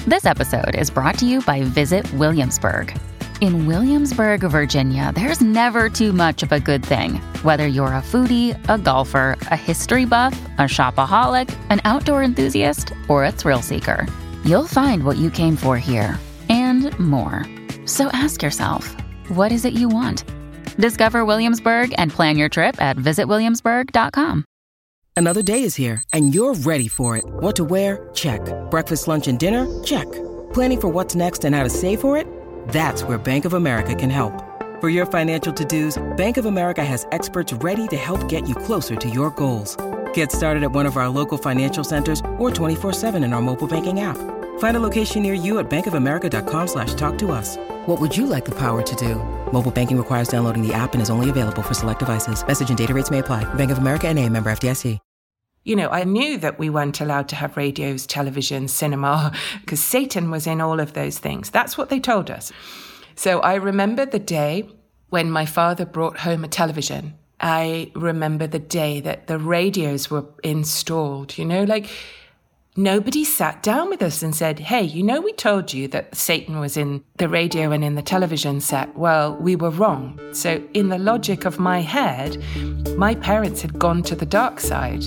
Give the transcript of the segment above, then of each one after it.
This episode is brought to you by Visit Williamsburg. In Williamsburg, Virginia, there's never too much of a good thing. Whether you're a foodie, a golfer, a history buff, a shopaholic, an outdoor enthusiast, or a thrill seeker, you'll find what you came for here and more. So ask yourself, what is it you want? Discover Williamsburg and plan your trip at visitwilliamsburg.com. Another day is here, and you're ready for it. What to wear? Check. Breakfast, lunch, and dinner? Check. Planning for what's next and how to save for it? That's where Bank of America can help. For your financial to-dos, Bank of America has experts ready to help get you closer to your goals. Get started at one of our local financial centers or 24/7 in our mobile banking app. Find a location near you at bankofamerica.com/talktous. What would you like the power to do? Mobile banking requires downloading the app and is only available for select devices. Message and data rates may apply. Bank of America N.A., member FDIC. You know, I knew that we weren't allowed to have radios, television, cinema, because Satan was in all of those things. That's what they told us. So I remember the day when my father brought home a television. I remember the day that the radios were installed, you know, like nobody sat down with us and said, hey, you know, we told you that Satan was in the radio and in the television set. Well, we were wrong. So in the logic of my head, my parents had gone to the dark side.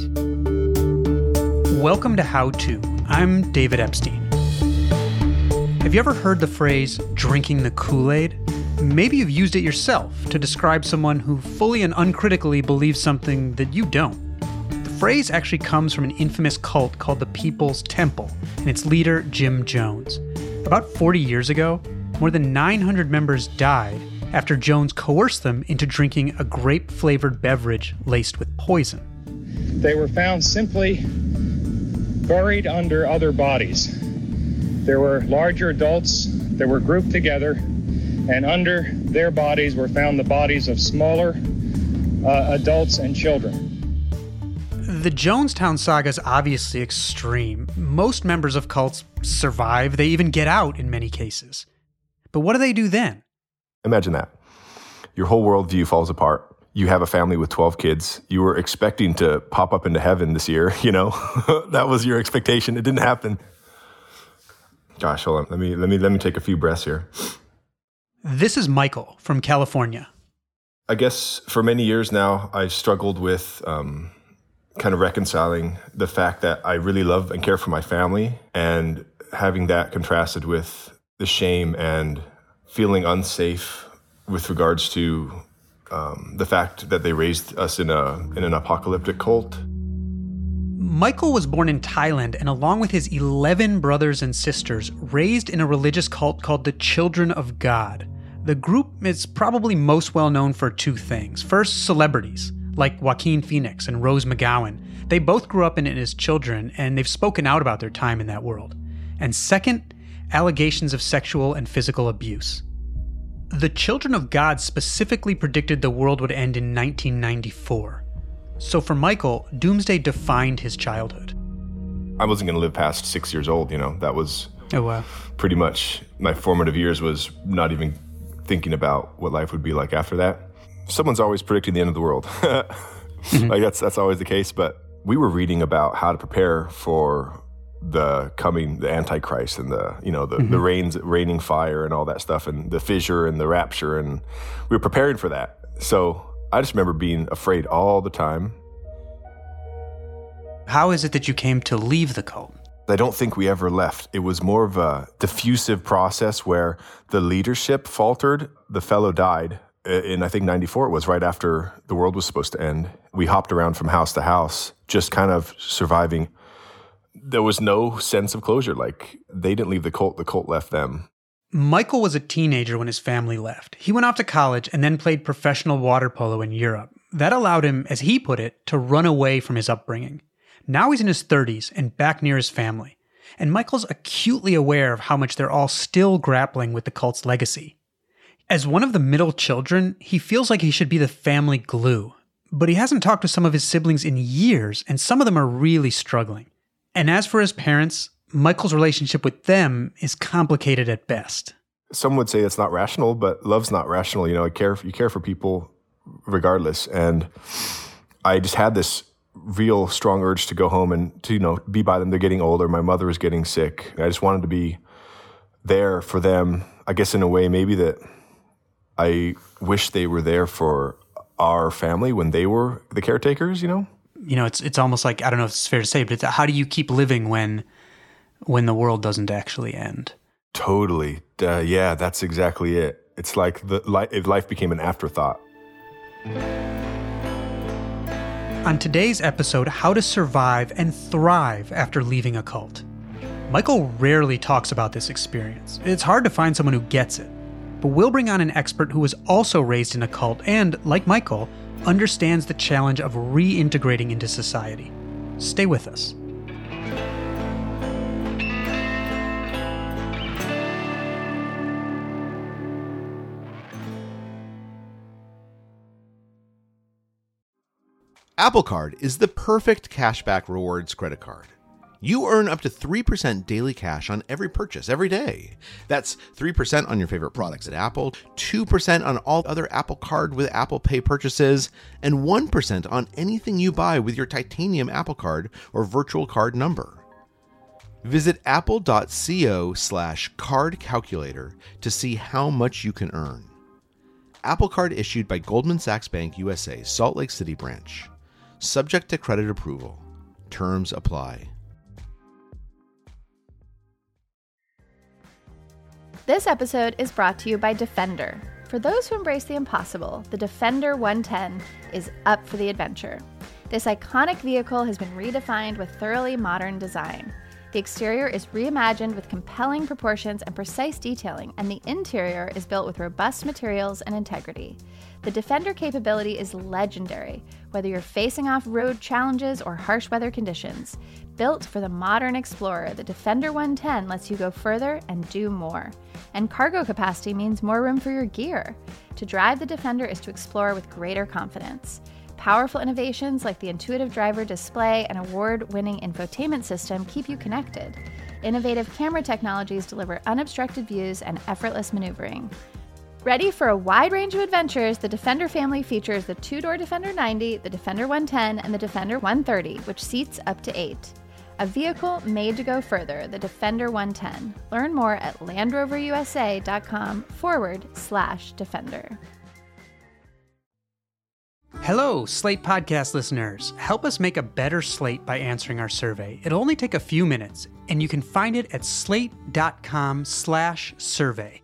Welcome to How To. I'm David Epstein. Have you ever heard the phrase, drinking the Kool-Aid? Maybe you've used it yourself to describe someone who fully and uncritically believes something that you don't. The phrase actually comes from an infamous cult called the People's Temple and its leader, Jim Jones. About 40 years ago, more than 900 members died after Jones coerced them into drinking a grape-flavored beverage laced with poison. They were found simply buried under other bodies. There were larger adults that were grouped together, and under their bodies were found the bodies of smaller adults and children. The Jonestown saga is obviously extreme. Most members of cults survive. They even get out in many cases. But what do they do then? Imagine that. Your whole worldview falls apart. You have a family with 12 kids. You were expecting to pop up into heaven this year, you know? That was your expectation. It didn't happen. Gosh, hold on. Let me take a few breaths here. This is Michael from California. I guess for many years now, I've struggled with kind of reconciling the fact that I really love and care for my family, and having that contrasted with the shame and feeling unsafe with regards to the fact that they raised us in an apocalyptic cult. Michael was born in Thailand and, along with his 11 brothers and sisters, raised in a religious cult called the Children of God. The group is probably most well known for two things. First, celebrities like Joaquin Phoenix and Rose McGowan. They both grew up in it as children, and they've spoken out about their time in that world. And second, allegations of sexual and physical abuse. The Children of God specifically predicted the world would end in 1994. So for Michael, doomsday defined his childhood. I wasn't going to live past 6 years old, you know. That was pretty much my formative years, was not even thinking about what life would be like after that. Someone's always predicting the end of the world. Like that's always the case. But we were reading about how to prepare for the Antichrist and the raining fire and all that stuff, and the fissure and the rapture, and we were preparing for that. So I just remember being afraid all the time. How is it that you came to leave the cult? I don't think we ever left. It was more of a diffusive process where the leadership faltered. The fellow died in, I think, 94. It was right after the world was supposed to end. We hopped around from house to house, just kind of surviving. There was no sense of closure. Like, they didn't leave the cult left them. Michael was a teenager when his family left. He went off to college and then played professional water polo in Europe. That allowed him, as he put it, to run away from his upbringing. Now he's in his 30s and back near his family. And Michael's acutely aware of how much they're all still grappling with the cult's legacy. As one of the middle children, he feels like he should be the family glue. But he hasn't talked to some of his siblings in years, and some of them are really struggling. And as for his parents, Michael's relationship with them is complicated at best. Some would say it's not rational, but love's not rational. You know, you care for people regardless. And I just had this real strong urge to go home and to, be by them. They're getting older. My mother was getting sick. I just wanted to be there for them, I guess in a way maybe that I wish they were there for our family when they were the caretakers, you know? You know, it's almost like, I don't know if it's fair to say, but how do you keep living when the world doesn't actually end? Totally. Yeah, that's exactly it. It's like if life became an afterthought. On today's episode, how to survive and thrive after leaving a cult. Michael rarely talks about this experience. It's hard to find someone who gets it. But we'll bring on an expert who was also raised in a cult and, like Michael, understands the challenge of reintegrating into society. Stay with us. Apple Card is the perfect cashback rewards credit card. You earn up to 3% daily cash on every purchase every day. That's 3% on your favorite products at Apple, 2% on all other Apple Card with Apple Pay purchases, and 1% on anything you buy with your titanium Apple Card or virtual card number. Visit apple.co/card calculator to see how much you can earn. Apple Card issued by Goldman Sachs Bank USA, Salt Lake City branch. Subject to credit approval. Terms apply. This episode is brought to you by Defender. For those who embrace the impossible, the Defender 110 is up for the adventure. This iconic vehicle has been redefined with thoroughly modern design. The exterior is reimagined with compelling proportions and precise detailing, and the interior is built with robust materials and integrity. The Defender capability is legendary, whether you're facing off road challenges or harsh weather conditions. Built for the modern explorer, the Defender 110 lets you go further and do more. And cargo capacity means more room for your gear. To drive the Defender is to explore with greater confidence. Powerful innovations like the intuitive driver display and award-winning infotainment system keep you connected. Innovative camera technologies deliver unobstructed views and effortless maneuvering. Ready for a wide range of adventures, the Defender family features the two-door Defender 90, the Defender 110, and the Defender 130, which seats up to 8. A vehicle made to go further, the Defender 110. Learn more at LandRoverUSA.com/Defender. Hello, Slate Podcast listeners. Help us make a better Slate by answering our survey. It'll only take a few minutes, and you can find it at slate.com/survey.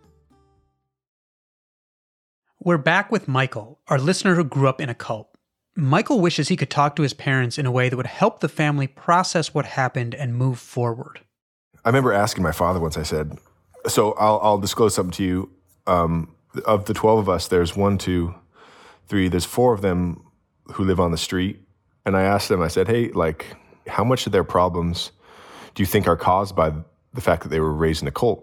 We're back with Michael, our listener who grew up in a cult. Michael wishes he could talk to his parents in a way that would help the family process what happened and move forward. I remember asking my father once, I said, so I'll disclose something to you. Of the 12 of us, there's 1, 2, 3, there's 4 of them who live on the street. And I asked them, I said, hey, like, how much of their problems do you think are caused by the fact that they were raised in a cult?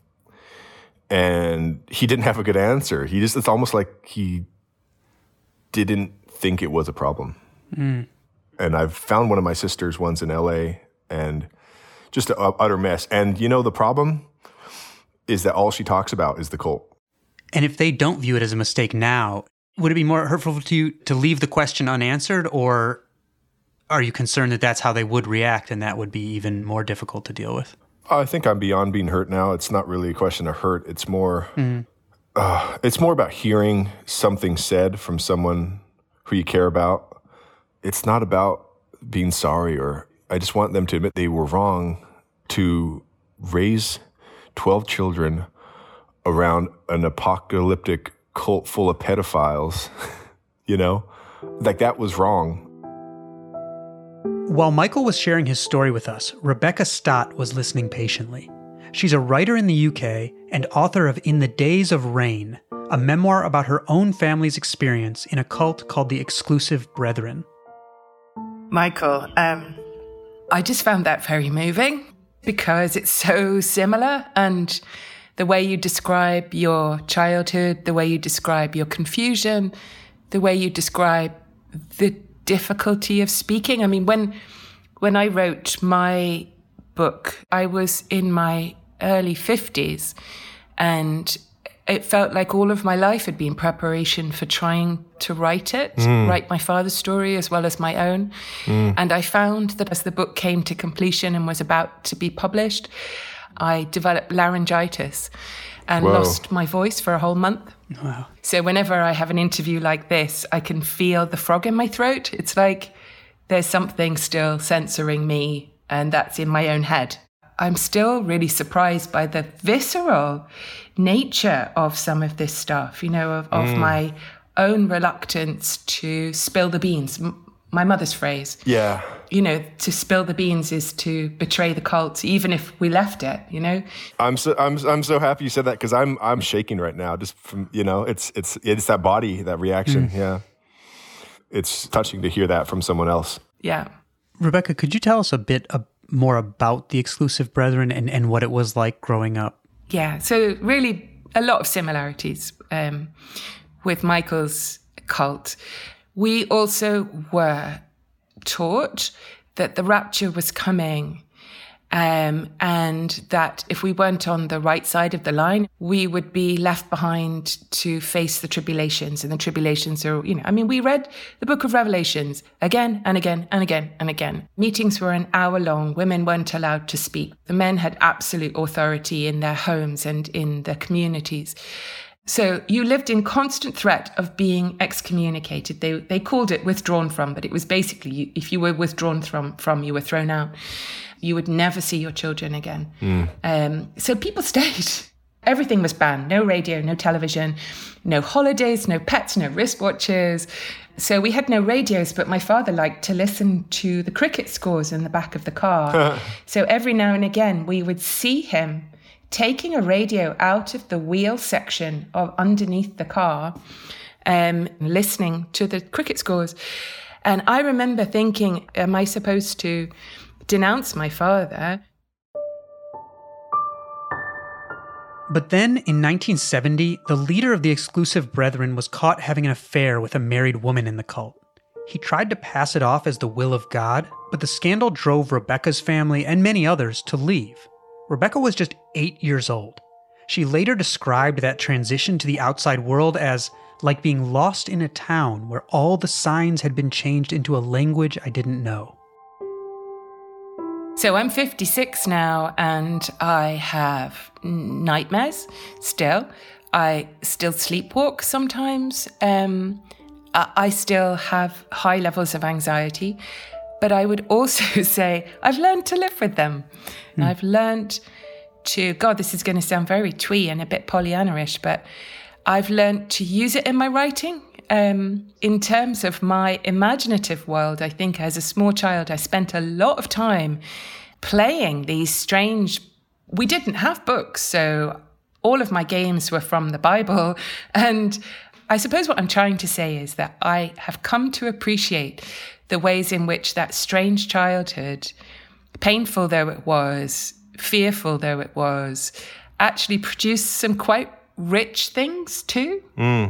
And he didn't have a good answer. It's almost like he didn't think it was a problem. And I've found one of my sisters once in LA and just an utter mess. And you know, the problem is that all she talks about is the cult. And if they don't view it as a mistake now, would it be more hurtful to you to leave the question unanswered, or are you concerned that that's how they would react and that would be even more difficult to deal with? I think I'm beyond being hurt now. It's not really a question of hurt. It's more about hearing something said from someone who you care about. It's not about being sorry, or I just want them to admit they were wrong to raise 12 children around an apocalyptic cult full of pedophiles, you know? Like, that was wrong. While Michael was sharing his story with us, Rebecca Stott was listening patiently. She's a writer in the UK and author of In the Days of Rain, a memoir about her own family's experience in a cult called the Exclusive Brethren. Michael, I just found that very moving because it's so similar, and the way you describe your childhood, the way you describe your confusion, the way you describe the difficulty of speaking. I mean, when I wrote my book, I was in my early 50s, and it felt like all of my life had been preparation for trying to write it, write my father's story as well as my own. And I found that as the book came to completion and was about to be published, I developed laryngitis and lost my voice for a whole month. Wow. So whenever I have an interview like this, I can feel the frog in my throat. It's like there's something still censoring me, and that's in my own head. I'm still really surprised by the visceral nature of some of this stuff, of my own reluctance to spill the beans. My mother's phrase. Yeah. To spill the beans is to betray the cult, even if we left it, I'm so happy you said that, because I'm shaking right now just from, it's that body, that reaction. Yeah. It's touching to hear that from someone else. Yeah. Rebecca, could you tell us a bit more about the Exclusive Brethren and what it was like growing up? Yeah. So really a lot of similarities with Michael's cult. We also were taught that the rapture was coming, and that if we weren't on the right side of the line, we would be left behind to face the tribulations. And the tribulations are, we read the book of Revelations again and again and again and again. Meetings were an hour long. Women weren't allowed to speak. The men had absolute authority in their homes and in their communities. So you lived in constant threat of being excommunicated. They called it withdrawn from, but it was basically if you were withdrawn from, you were thrown out. You would never see your children again. So people stayed. Everything was banned. No radio, no television, no holidays, no pets, no wristwatches. So we had no radios, but my father liked to listen to the cricket scores in the back of the car. So every now and again, we would see him taking a radio out of the wheel section of underneath the car, listening to the cricket scores. And I remember thinking, am I supposed to denounce my father? But then in 1970, the leader of the Exclusive Brethren was caught having an affair with a married woman in the cult. He tried to pass it off as the will of God, but the scandal drove Rebecca's family and many others to leave. Rebecca was just 8 years old. She later described that transition to the outside world as like being lost in a town where all the signs had been changed into a language I didn't know. So I'm 56 now, and I have nightmares still. I still sleepwalk sometimes. I still have high levels of anxiety. But I would also say I've learned to live with them. I've learned to, God, this is going to sound very twee and a bit Pollyanna-ish, but I've learned to use it in my writing. In terms of my imaginative world, I think as a small child, I spent a lot of time playing these strange... We didn't have books, so all of my games were from the Bible. And I suppose what I'm trying to say is that I have come to appreciate the ways in which that strange childhood, painful though it was, fearful though it was, actually produced some quite rich things too.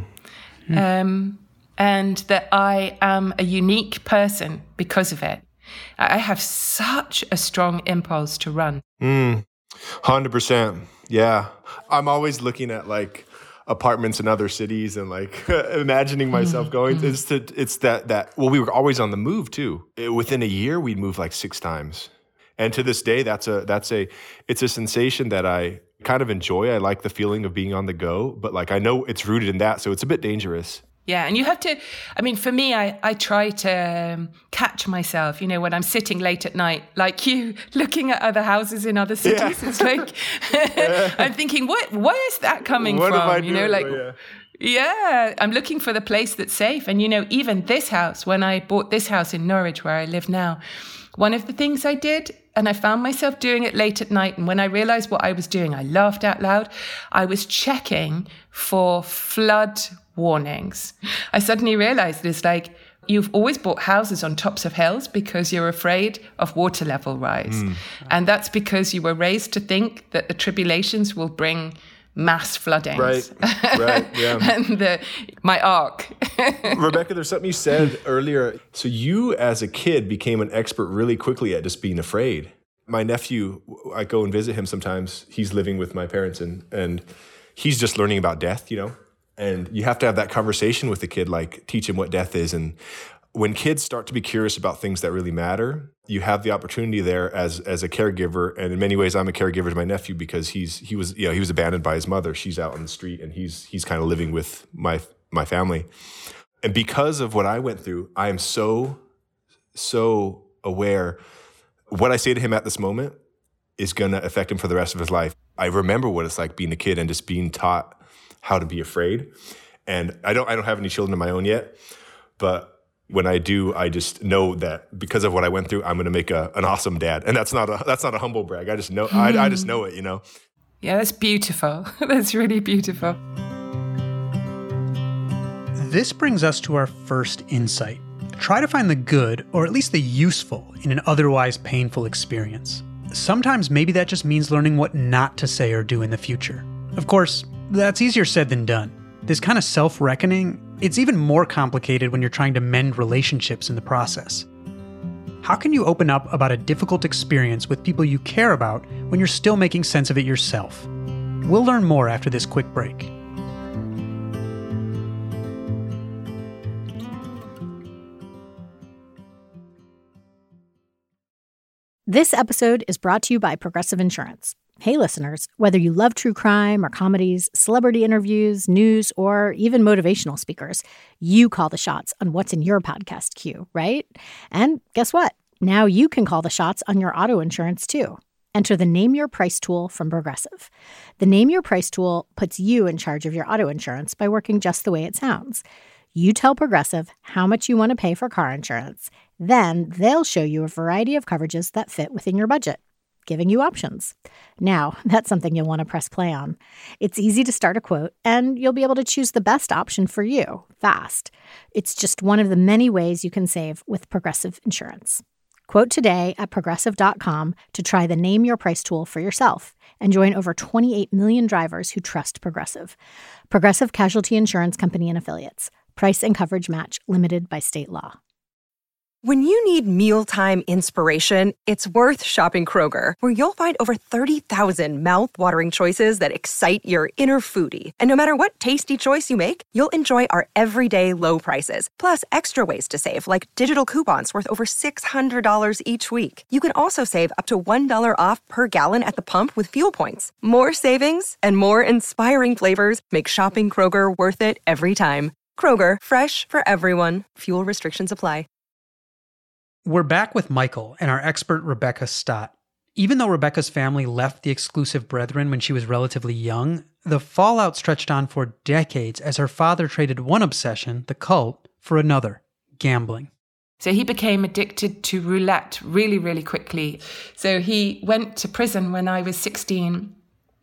And that I am a unique person because of it. I have such a strong impulse to run. 100%. Yeah. I'm always looking at like apartments in other cities and like imagining myself going. It's that well, we were always on the move too. Within a year, we'd move like 6 times. And to this day, it's a sensation that I kind of enjoy. I like the feeling of being on the go, but like I know it's rooted in that, so it's a bit dangerous. Yeah, and you have to, for me, I try to catch myself, when I'm sitting late at night, like you, looking at other houses in other cities. Yeah. It's like, I'm thinking, where is that coming from? What am I doing? Yeah, I'm looking for the place that's safe. And, even this house, when I bought this house in Norwich, where I live now, one of the things I did, and I found myself doing it late at night, and when I realized what I was doing, I laughed out loud. I was checking for flood warnings. I suddenly realized it's like you've always bought houses on tops of hills because you're afraid of water level rise. And that's because you were raised to think that the tribulations will bring mass floodings. Right, yeah. And my ark. Rebecca, there's something you said earlier. So you, as a kid, became an expert really quickly at just being afraid. My nephew, I go and visit him sometimes. He's living with my parents, and he's just learning about death, And you have to have that conversation with the kid, like teach him what death is. And when kids start to be curious about things that really matter, you have the opportunity there as a caregiver. And in many ways, I'm a caregiver to my nephew because he was abandoned by his mother. She's out on the street and he's kind of living with my family. And because of what I went through, I am so aware what I say to him at this moment is going to affect him for the rest of his life. I remember what it's like being a kid and just being taught how to be afraid. And I don't have any children of my own yet, but when I do, I just know that because of what I went through, I'm going to make an awesome dad. And that's not a humble brag. I just know I just know it, Yeah, that's beautiful. That's really beautiful. This brings us to our first insight. Try to find the good, or at least the useful, in an otherwise painful experience. Sometimes maybe that just means learning what not to say or do in the future. Of course, that's easier said than done. This kind of self-reckoning, it's even more complicated when you're trying to mend relationships in the process. How can you open up about a difficult experience with people you care about when you're still making sense of it yourself? We'll learn more after this quick break. This episode is brought to you by Progressive Insurance. Hey listeners, whether you love true crime or comedies, celebrity interviews, news, or even motivational speakers, you call the shots on what's in your podcast queue, right? And guess what? Now you can call the shots on your auto insurance too. Enter the Name Your Price tool from Progressive. The Name Your Price tool puts you in charge of your auto insurance by working just the way it sounds. You tell Progressive how much you want to pay for car insurance. Then they'll show you a variety of coverages that fit within your budget, giving you options. Now, that's something you'll want to press play on. It's easy to start a quote, and you'll be able to choose the best option for you fast. It's just one of the many ways you can save with Progressive Insurance. Quote today at Progressive.com to try the Name Your Price tool for yourself and join over 28 million drivers who trust Progressive. Progressive Casualty Insurance Company and Affiliates. Price and coverage match limited by state law. When you need mealtime inspiration, it's worth shopping Kroger, where you'll find over 30,000 mouth-watering choices that excite your inner foodie. And no matter what tasty choice you make, you'll enjoy our everyday low prices, plus extra ways to save, like digital coupons worth over $600 each week. You can also save up to $1 off per gallon at the pump with fuel points. More savings and more inspiring flavors make shopping Kroger worth it every time. Kroger, fresh for everyone. Fuel restrictions apply. We're back with Michael and our expert Rebecca Stott. Even though Rebecca's family left the Exclusive Brethren when she was relatively young, the fallout stretched on for decades as her father traded one obsession, the cult, for another, gambling. So he became addicted to roulette really, really quickly. So he went to prison when I was 16.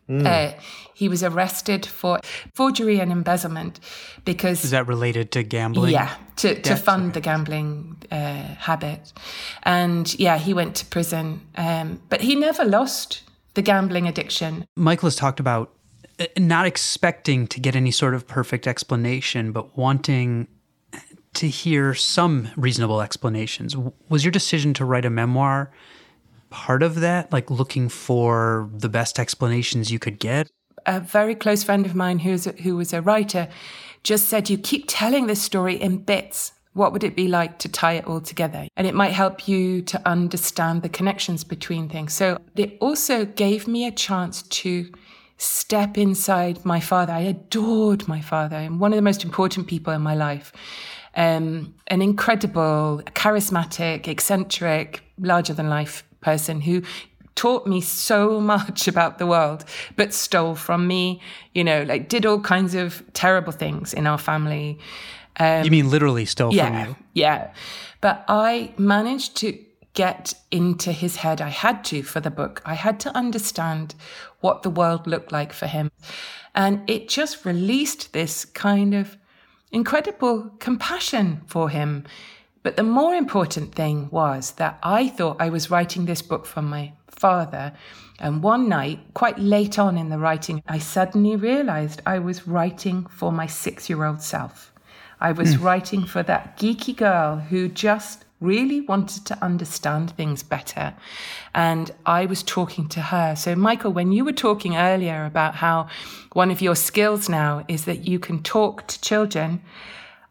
He was arrested for forgery and embezzlement because... Is that related to gambling? Yeah, to fund the gambling habit. And yeah, he went to prison. But he never lost the gambling addiction. Michael has talked about not expecting to get any sort of perfect explanation, but wanting to hear some reasonable explanations. Was your decision to write a memoir part of that, like looking for the best explanations you could get? A very close friend of mine who was a writer just said, you keep telling this story in bits. What would it be like to tie it all together? And it might help you to understand the connections between things. So it also gave me a chance to step inside my father. I adored my father, and one of the most important people in my life. An incredible, charismatic, eccentric, larger-than-life person who taught me so much about the world, but stole from me, did all kinds of terrible things in our family. You mean literally stole from you? Yeah. But I managed to get into his head. I had to for the book. I had to understand what the world looked like for him. And it just released this kind of incredible compassion for him. But the more important thing was that I thought I was writing this book for my father. And one night, quite late on in the writing, I suddenly realized I was writing for my 6-year-old self. I was writing for that geeky girl who just really wanted to understand things better. And I was talking to her. So, Michael, when you were talking earlier about how one of your skills now is that you can talk to children,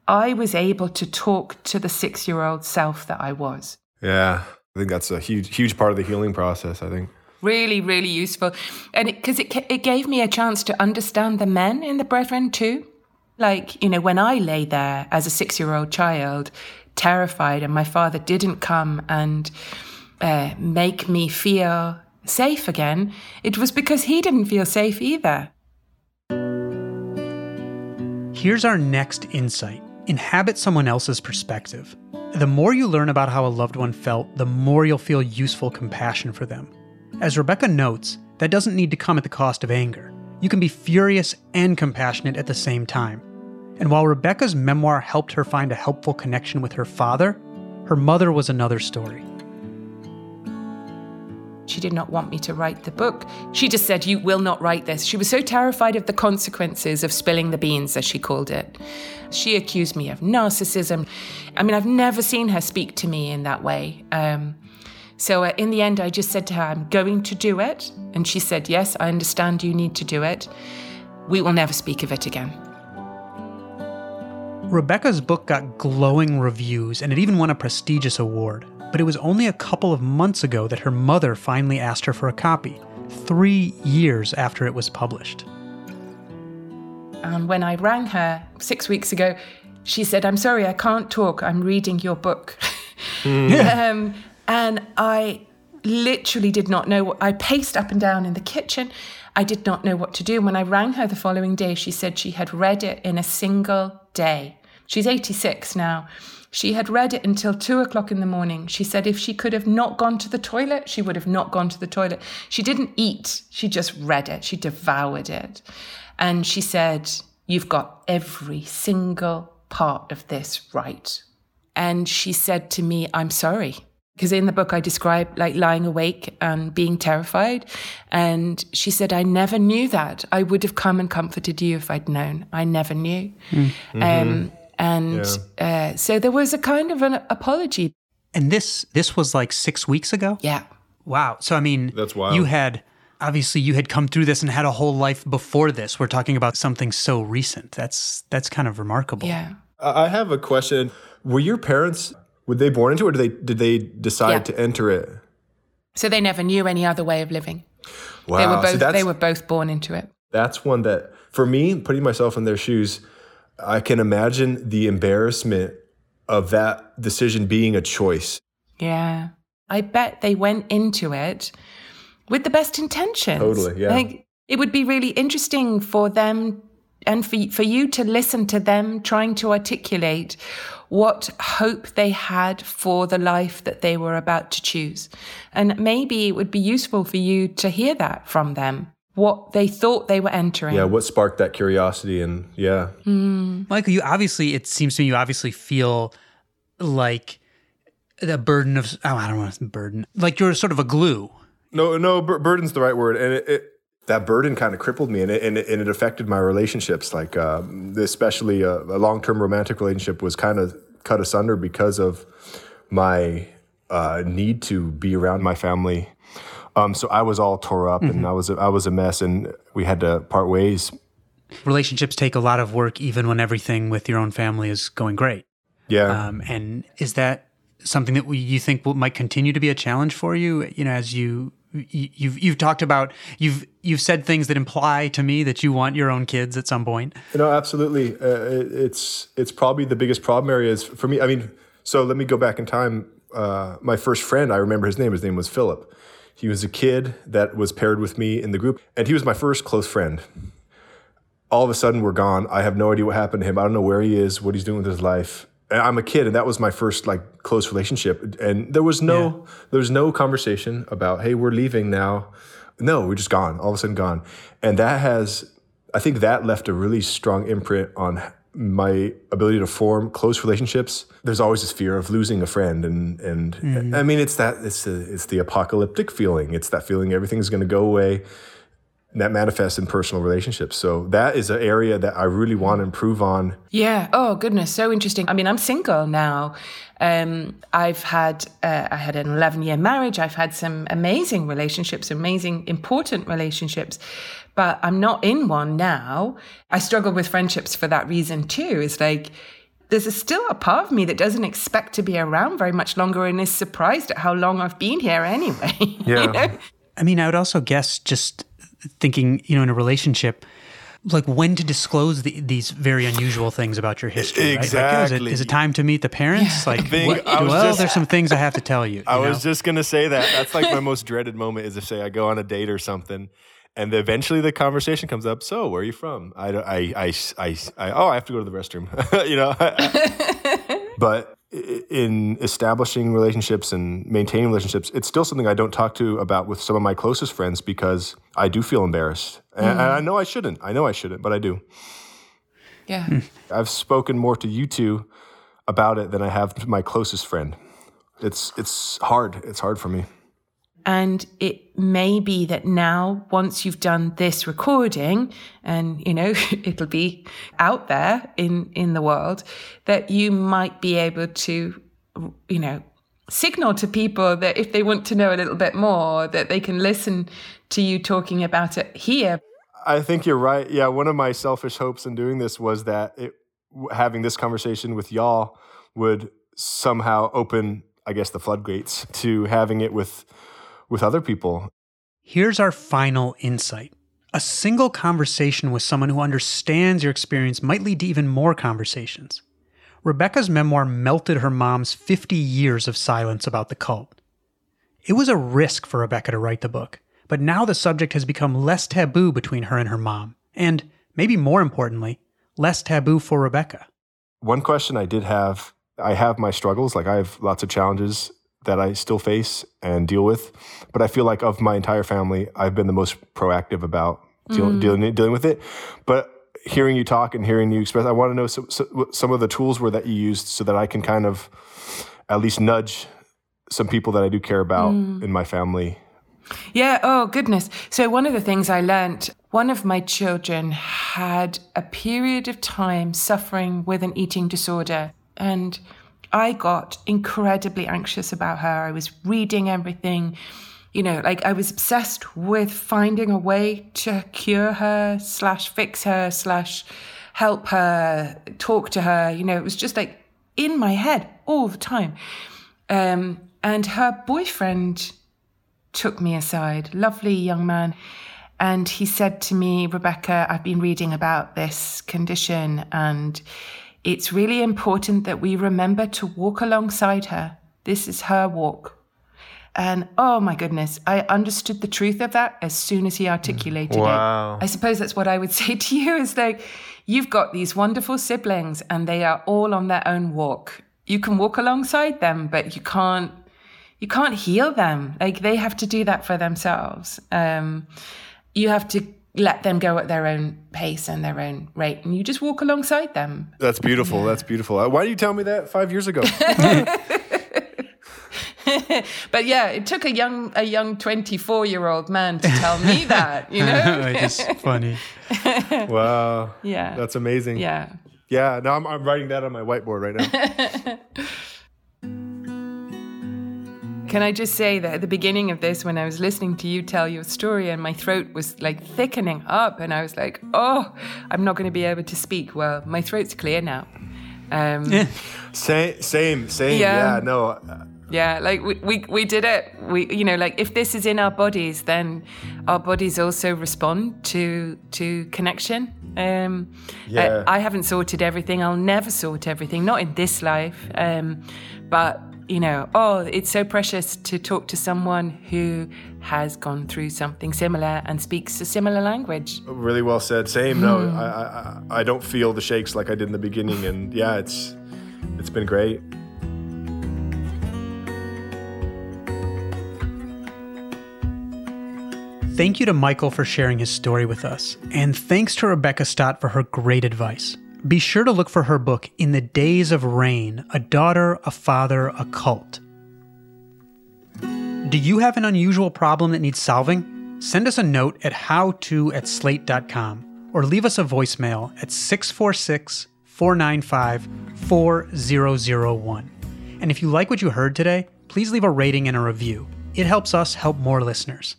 I was able to talk to the 6-year-old self that I was. Yeah, I think that's a huge part of the healing process, I think. Really, really useful. And because it gave me a chance to understand the men in the Brethren too. Like, you know, when I lay there as a 6-year-old child, terrified, and my father didn't come and make me feel safe again, it was because he didn't feel safe either. Here's our next insight. Inhabit someone else's perspective. The more you learn about how a loved one felt, the more you'll feel useful compassion for them. As Rebecca notes, that doesn't need to come at the cost of anger. You can be furious and compassionate at the same time. And while Rebecca's memoir helped her find a helpful connection with her father, her mother was another story. She did not want me to write the book. She just said, "You will not write this." She was so terrified of the consequences of spilling the beans, as she called it. She accused me of narcissism. I mean, I've never seen her speak to me in that way. So in the end, I just said to her, "I'm going to do it." And she said, "Yes, I understand you need to do it. We will never speak of it again." Rebecca's book got glowing reviews, and it even won a prestigious award. But it was only a couple of months ago that her mother finally asked her for a copy, 3 years after it was published. When I rang her 6 weeks ago, she said, "I'm sorry, I can't talk. I'm reading your book." And I literally did not know I paced up and down in the kitchen. I did not know what to do. And when I rang her the following day, she said she had read it in a single day. She's 86 now. She had read it until 2:00 in the morning. She said if she could have not gone to the toilet, she would have not gone to the toilet. She didn't eat. She just read it. She devoured it. And she said, "You've got every single part of this right." And she said to me, "I'm sorry." Because in the book, I described like lying awake and being terrified. And she said, "I never knew that. I would have come and comforted you if I'd known. I never knew." So there was a kind of an apology. And this was like 6 weeks ago? Yeah. Wow. So, I mean, that's wild. You had come through this and had a whole life before this. We're talking about something so recent. That's kind of remarkable. Yeah. I have a question. Were your parents, were they born into it, or did they decide to enter it? So they never knew any other way of living. Wow. They were both born into it. That's one that, for me, putting myself in their shoes, I can imagine the embarrassment of that decision being a choice. Yeah. I bet they went into it with the best intentions. Totally, yeah. Like, it would be really interesting for them and for you to listen to them trying to articulate what hope they had for the life that they were about to choose. And maybe it would be useful for you to hear that from them, what they thought they were entering. Yeah, what sparked that curiosity, and yeah. Michael, it seems to me you obviously feel like the burden of, I don't want to say burden, like you're sort of a glue. No, burden's the right word. And that burden kind of crippled me, and it affected my relationships. Like, especially a long-term romantic relationship was kind of cut asunder because of my need to be around my family. So I was all tore up, and I was a mess, and we had to part ways. Relationships take a lot of work, even when everything with your own family is going great. Yeah. And is that something that you think might continue to be a challenge for you? You know, as you've talked about, you've said things that imply to me that you want your own kids at some point. No, absolutely. It's probably the biggest problem areas for me. I mean, so let me go back in time. My first friend, I remember his name. His name was Philip. He was a kid that was paired with me in the group, and he was my first close friend. All of a sudden, we're gone. I have no idea what happened to him. I don't know where he is, what he's doing with his life. And I'm a kid, and that was my first close relationship. And there was no conversation about, hey, we're leaving now. No, we're just gone. All of a sudden, gone. And I think that left a really strong imprint on my ability to form close relationships. There's always this fear of losing a friend, and I mean, it's the apocalyptic feeling. It's that feeling everything's going to go away. And that manifests in personal relationships. So that is an area that I really want to improve on. Yeah. Oh goodness, so interesting. I mean, I'm single now. I had an 11-year marriage. I've had some amazing relationships, amazing, important relationships, but I'm not in one now. I struggle with friendships for that reason too. It's like, there's still a part of me that doesn't expect to be around very much longer and is surprised at how long I've been here anyway. Yeah. You know? I mean, I would also guess, just thinking, in a relationship, like when to disclose these very unusual things about your history. Exactly. Right? Is it time to meet the parents? Yeah. Like, there's some things I have to tell you. I was just going to say that. That's like my most dreaded moment is if, say, I go on a date or something, and eventually the conversation comes up. So, where are you from? I have to go to the restroom. But in establishing relationships and maintaining relationships, it's still something I don't talk about with some of my closest friends because I do feel embarrassed. And I know I shouldn't. But I do. Yeah. I've spoken more to you two about it than I have to my closest friend. It's hard. It's hard for me. And it may be that now, once you've done this recording and, it'll be out there in the world, that you might be able to, signal to people that if they want to know a little bit more, that they can listen to you talking about it here. I think you're right. Yeah, one of my selfish hopes in doing this was that having this conversation with y'all would somehow open, I guess, the floodgates to having it with other people. Here's our final insight. A single conversation with someone who understands your experience might lead to even more conversations. Rebecca's memoir melted her mom's 50 years of silence about the cult. It was a risk for Rebecca to write the book, but now the subject has become less taboo between her and her mom, and, maybe more importantly, less taboo for Rebecca. One question I did have, I have my struggles, like I have lots of challenges that I still face and deal with. But I feel like of my entire family, I've been the most proactive about dealing with it. But hearing you talk and hearing you express, I want to know some of the tools that you used so that I can kind of at least nudge some people that I do care about in my family. Yeah, oh goodness. So one of the things I learned, one of my children had a period of time suffering with an eating disorder, and I got incredibly anxious about her. I was reading everything, I was obsessed with finding a way to cure her / fix her / help her, talk to her. It was just like in my head all the time. And her boyfriend took me aside, lovely young man. And he said to me, Rebecca, I've been reading about this condition, and it's really important that we remember to walk alongside her. This is her walk. And oh my goodness, I understood the truth of that as soon as he articulated it. I suppose that's what I would say to you is like, you've got these wonderful siblings and they are all on their own walk. You can walk alongside them, but you can't heal them. Like they have to do that for themselves. You have to let them go at their own pace and their own rate, and you just walk alongside them. That's beautiful. Yeah. That's beautiful. Why did you tell me that 5 years ago? But yeah, it took a young 24-year-old man to tell me that, It's funny. Wow. Yeah. That's amazing. Yeah. Yeah. Now I'm writing that on my whiteboard right now. Can I just say that at the beginning of this, when I was listening to you tell your story and my throat was like thickening up and I was like, oh, I'm not going to be able to speak. Well, my throat's clear now. Same. Yeah, no. Yeah, like we did it. If this is in our bodies, then our bodies also respond to connection. I haven't sorted everything. I'll never sort everything, not in this life. But it's so precious to talk to someone who has gone through something similar and speaks a similar language. Really well said. Same. No, I don't feel the shakes like I did in the beginning, and yeah, it's been great. Thank you to Michael for sharing his story with us, and thanks to Rebecca Stott for her great advice. Be sure to look for her book, In the Days of Rain, A Daughter, a Father, a Cult. Do you have an unusual problem that needs solving? Send us a note at howto@slate.com or leave us a voicemail at 646-495-4001. And if you like what you heard today, please leave a rating and a review. It helps us help more listeners.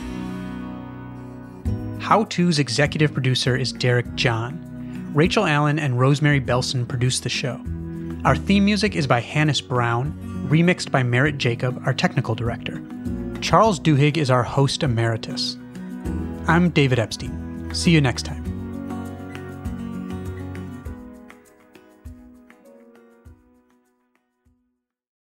How To's executive producer is Derek John. Rachel Allen and Rosemary Belson produced the show. Our theme music is by Hannes Brown, remixed by Merritt Jacob, our technical director. Charles Duhigg is our host emeritus. I'm David Epstein. See you next time.